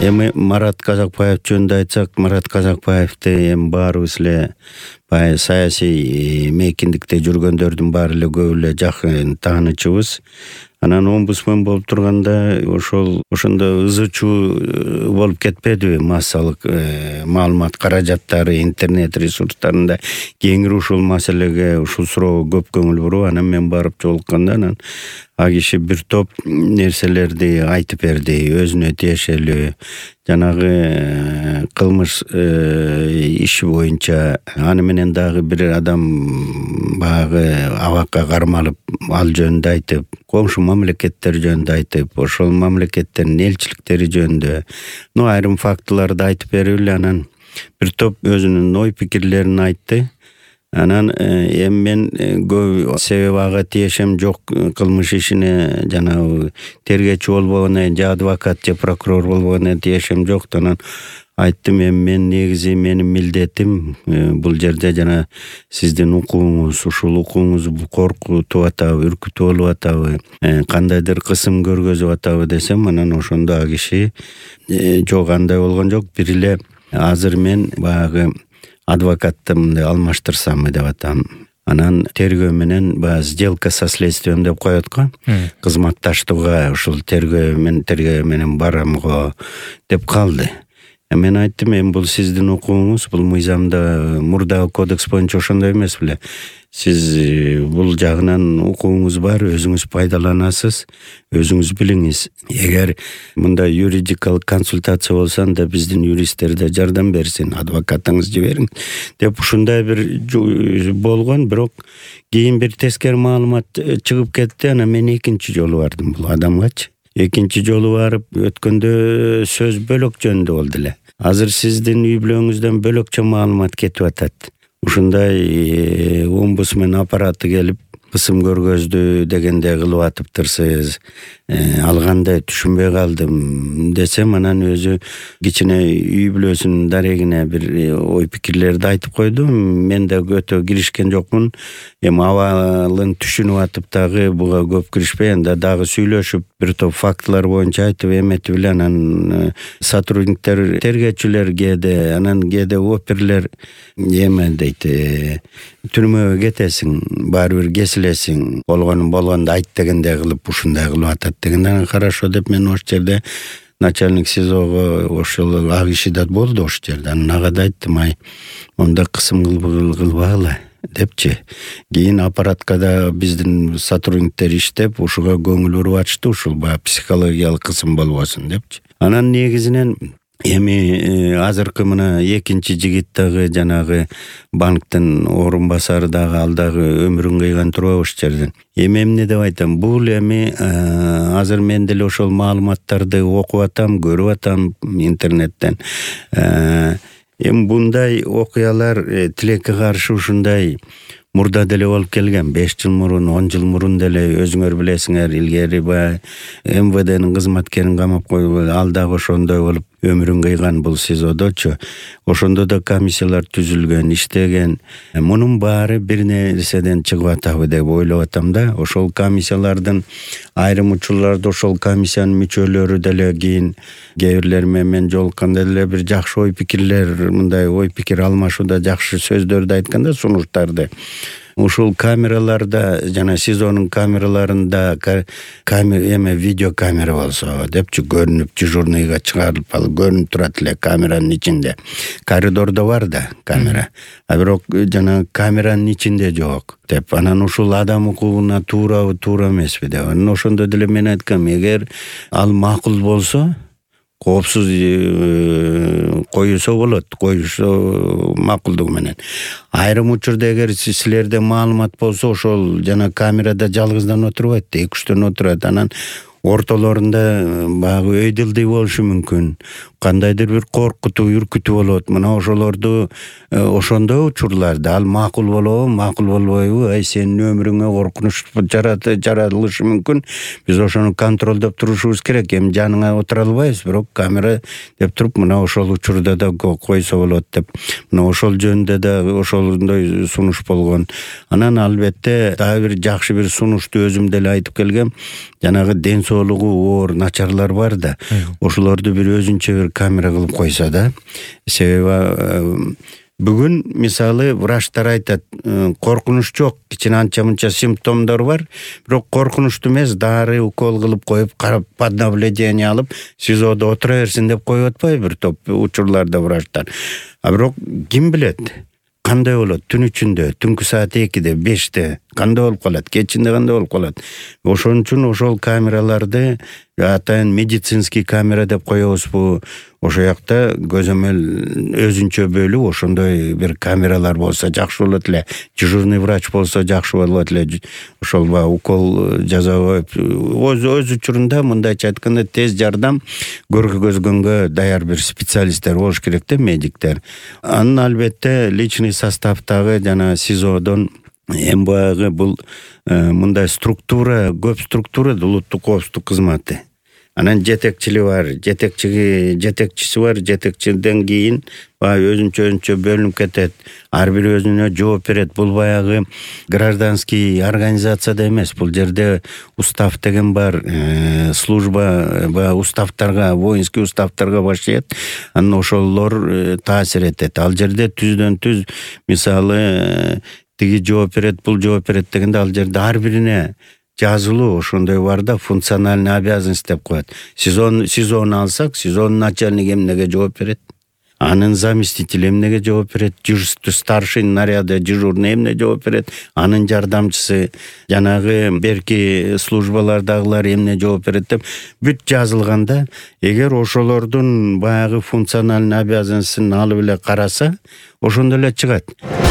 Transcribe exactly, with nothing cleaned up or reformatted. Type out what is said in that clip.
Эми Марат Казакбаев жөнүндө айтсак, Марат Казакбаевди эми баарыбыз эле баягы саясий мейкиндикте жүргөндөрдүн баары эле көп эле жакын таанычыбыз. Анан омбудсмен болуп турганда ошол ошондо ызы чуу болуп кетпедиби? Массалык маалымат каражаттары интернет ресурстарында кеңири ушул маселеге, ушул суроого көп көңүл буруп, анан мен барып жолукканда анан а киши бир топ нерселерди айтып берди, өзүнө тиешелүү жанагы кылмыш иши боюнча. Аны менен дагы бир адам баягы абакка кармалып, ал жөнүндө айтып, коңшу мамлекеттер жөнүндө айтып, ошол мамлекеттердин элчиликтери жөнүндө ну айрым фактыларды айтып берип эле анан бир топ өзүнүн ой пикирлерин айтты. Анан эми мен көп себеби ага тиешем жок, кылмыш ишине жанагы тергөөчү болбогону, же адвокат, же прокурор болбогону тиешем жок. Анан айттым, эми мен негизи менин милдетим бул жерде жана сиздин укугуңуз, ушул укугуңуз коркутуп атабы, үркүтүп алып атабы, кандайдыр кысым көргөзүп атабы десем, анан ошондо а киши жок, андай болгон жок, бир эле азыр мен баягы адвокаттымды алмаштырсамбы деп атам. Анан тергөө менен баягы сделка со следствием деп коет го. Кызматташтыгга ушул тергөө менен тергөө менен барам го деп калды. Мен айттым, эми бул сиздин укугуңуз, бул мыйзамда мурдагы кодекс боюнча ошондой эмес беле. Сиз бул жагынан укугуңуз бар, өзүңүз пайдаланасыз, өзүңүз билиңиз. Эгер мындай юридикалык консультация болсо, анда биздин юристтер да жардам берсин, адвокатыңызды жибериң деп ушундай бир болгон. Бирок кийин бир тескери маалымат чыгып кетти. Анан мен экинчи жолу бардым бул адамгачы. Экинчи жолу барып өткөндө сөз бөлөк жөнүндө болду эле. Азыр сиздин үй бүлөңүздөн бөлөкчө маалымат кетип атат. Ушундай омбудсмен аппараты келип кысым көргөздү дегенде кылып атыптырсыз. Ал кандай түшүнбөй калдым десем, анан өзү кичине үй бүлөсүнүн дарегине бир ой пикирлерди айтып койду. Мен да өтө киришкен жокмун. Эми абалын түшүнүп атып дагы буга көп киришпей, анда дагы сүйлөшүп бир топ фактылар боюнча айтып эметип эле анан сотрудниктер, тергөөчүлөр кээде, анан кээде оперлер эме дейт, түрмөгө кетесиң, баары бир кесилесиң, болгонун болгондо айт дегенде кылып ушундай кылып атат дегенде, хорошо деп мен ошол жерде начальник СИЗОго ошол а киши да болду ошол жерде. Анан ага да айттым, ай монда кысым кылбагыла депчи. Кийин аппаратка да биздин сотрудниктер иштеп, ушуга көңүл буруп атышты, ушул баягы психологиялык кысым болбосун депчи. Анан негизинен эми азыркы мына экинчи жигит дагы жанагы банктын орун басары дагы ал дагы өмүрүн кыйган турбайбы ошол жерден. Эми эмне деп айтам, бул эми азыр мен деле ошол маалыматтарды окуп атам, көрүп атам интернеттен. Эми bunday окуялар тилекке каршы ушундай мурда деле болуп келген. беш жыл мурун, он жыл мурун деле өзүңөр билесиңер, илгери баягы эм вэ дэнин кызматкерин камап коюп, ал дагы ошондой болуп өмүрүн кыйган бул СИЗОдочу. Ошондо да комиссиялар түзүлгөн, иштеген. Мунун баары бир нерседен чыгып атабы деп ойлоп атам да. Ошол комиссиялардын айрым учурларда ошол комиссиянын мүчөлөрү деле кийин кээ бирлер менен жолукканда деле бир жакшы ой пикирлер, мындай ой пикир алмашууда жакшы сөздөрдү айтканда, сунуштарды. Ушул камераларда, жана СИЗОнун камераларында камера эме видео камера болсо депчи, көрүнүп дежурныйга чыгарылып алып көрүнүп турат эле камеранын ичинде. Коридордо бар да камера, а бирок жана камеранын ичинде жок деп. Анан ушул адам укугуна туурабы, туура эмеспи деп. Анан ошондо деле мен айткам, эгер ал макул болсо, коопсуз коюлса болот, коюлса макулдугу менен. Айрым учурда эгер силерде маалымат болсо, ошол жана камерада жалгыздан отурбайт, эки үчтөн отурат. Анан ортолорунда баягы өйдүлдүй болушу мүмкүн. Кандайдыр бир коркутуу, үркүтүү болот. Мына ошолорду ошондой учурларда ал макул болобу, макул болбойбу, ай сенин өмүрүңө коркунуч жаралышы мүмкүн. Биз ошону контролдоп турушубуз керек. Эми жаныңа отура албайбыз, бирок камера деп туруп, мына ошол учурда да койсо болот деп. Мына ошол жөнүндө да ошондой сунуш болгон. Анан албетте дагы бир жакшы бир сунушту өзүм деле айтып келгем. Жанагы ден соолугу оор начарлар бар да. Ошолорду бир өзүнчө бир камера кылып койсо да. Себеби бүгүн мисалы врачтар айтат, коркунуч жок, кичине анча мынча симптомдор бар, бирок коркунучтуу эмес, дары укол кылып коюп, карап под наблюдение алып, СИЗОдо отура берсин деп коюп атпайбы бир топ учурларда врачтар. А бирок ким билет? Кандай болот? Түн ичинде, түнкү саат экиде, беште кандай болуп калат? Кечинде кандай болуп калат? Ошон үчүн ошол камераларды атайын медицинский камера деп коебузбу? Ошол жакта көзөмөл өзүнчө бөлүп ошондой бир камералар болсо жакшы болот эле. Дежурный врач болсо жакшы болот эле. Ошол ба укол жасап, өз өз учурунда мындайча айтканда тез жардам көргөзгөнгө даяр бир специалисттер болуш керек да, медиктер. Анын албетте личный составдагы жана СИЗОдон эми баягы бул мындай структура, көп структура улуттук коопсуздук кызматы. Анан жетекчили бар, жетекчиги, жетекчиси бар, жетекчиден кийин баягы өзүнчө өзүнчө бөлүнүп кетет. Ар бири өзүнө жооп берет. Бул баягы гражданский организацияда эмес. Бул жерде устав деген бар, э, служба баягы уставтарга, воинский уставтарга баштайт. Анан ошолор э, таасир этет. Ал жерде түздөн түз мисалы э, тиги жооп берет, бул жооп берет дегенде ал жерде ар бирине жазылуу ошондой бар да, функциональный обязанность деп коет. СИЗО СИЗОну алсак, СИЗОнун начальниги эмнеге жооп берет? Анын заместители эмнеге жооп берет? Старший наряда дежурный эмне жооп берет? Анын жардамчысы, жанагы берки службалардагылар эмне жооп берет деп бүт жазылганда, эгер ошолордун баягы функциональный обязанностьын алып эле караса, ошондо эле чыгат.